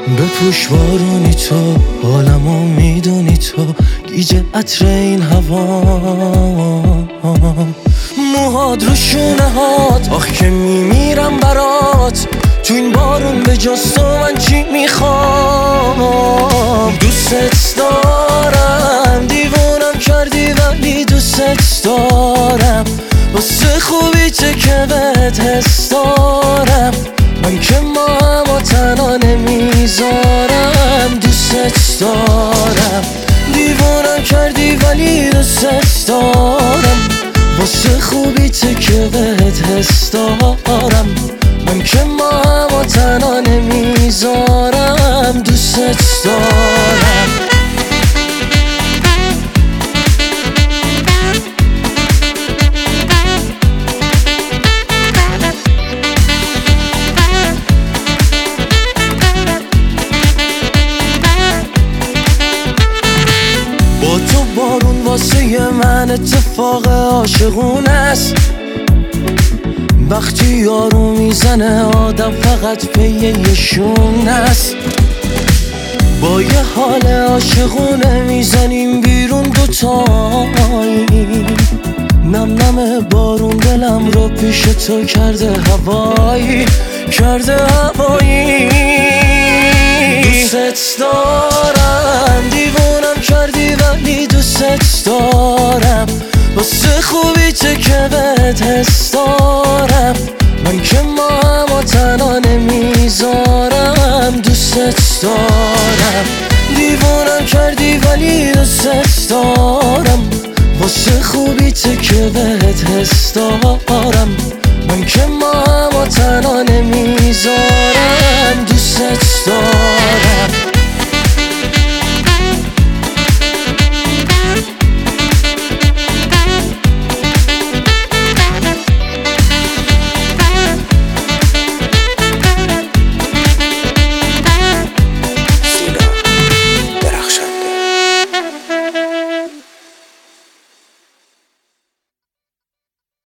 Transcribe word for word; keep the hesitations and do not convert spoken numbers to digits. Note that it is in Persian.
بپوش بارونی تو، حالمو میدونی تو، گیج عطر این هوا، موهات رو شونه هات، آخ که میمیرم برات، تو این بارون به جز تو من چی میخوام. دوست دارم، دیوونم کردی ولی دوست دارم، واسه خوبی چه که بهت حس دارم، من که ما هم تنها نمیذارم. دوست دارم، دیوونم کردی ولی دوست دارم، واسه خوبی چه که بهت حس دارم، من که ما هم تنها نمیذارم. دوست دارم. با تو بارون واسه من اتفاق عاشقونه است، وقتی یارو میزنه آدم فقط پی یه شونه است. با یه حال عاشقونه میزنیم بیرون دوتایی، نم نم بارون دلم رو پیش تو کرده هوایی، کرده هوایی. دوست دارم، دیوونم کردی ولی دوست دارم، واسه خوبی چه که بهت حس دارم، من که ما هم تنها نمیذارم. دوست دارم، دیوونم کردی ولی دوست دارم، واسه خوبی چه که بهت حس دارم، من که ما هم تنها نمیذارم.